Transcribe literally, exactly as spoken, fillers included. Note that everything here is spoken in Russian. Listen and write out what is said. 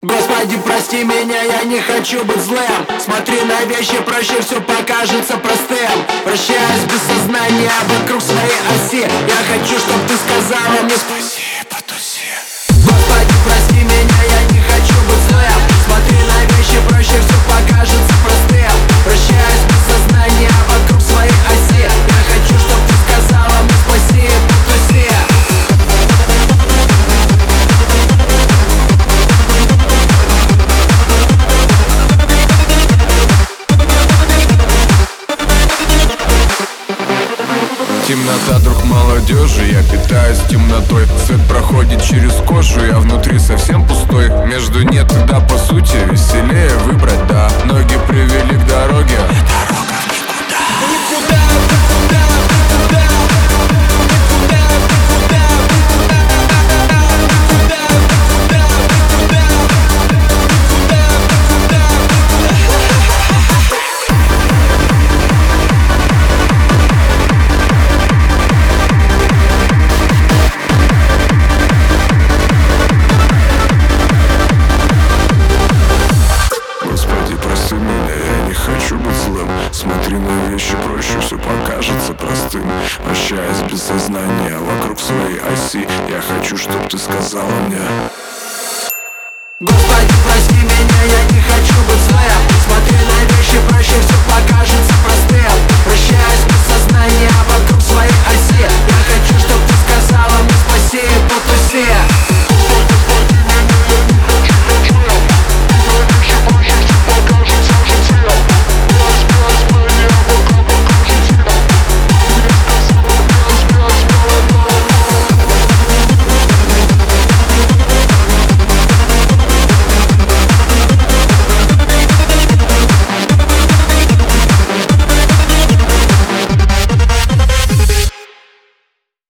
Господи, прости меня, я не хочу быть злым. Смотри на вещи проще, все покажется простым. Вращаясь без сознания вокруг своей оси, я хочу, чтоб ты сказала мне спасибо, туси. Господи, прости меня, я не хочу быть злым. Смотри на вещи проще, все покажется простым. Вращаясь без сознания вокруг своей оси, я хочу, чтоб ты сказала мне спасибо, туси. Темнота, друг молодежи, я питаюсь темнотой. Свет проходит через кожу, я внутри совсем пустой. Между нет и да, по сути, веселее выбрать, да. Ноги привели к дороге, дорога в никуда. Никуда, никуда, никуда, никуда, никуда, никуда, смотри на вещи проще, все покажется простым. Вращаясь без сознания вокруг своей оси, я хочу, чтоб ты сказала мне: Господи, прости меня, я не хочу быть злым. Смотри на вещи проще, все покажется простым. Вращаясь без сознания вокруг своей оси,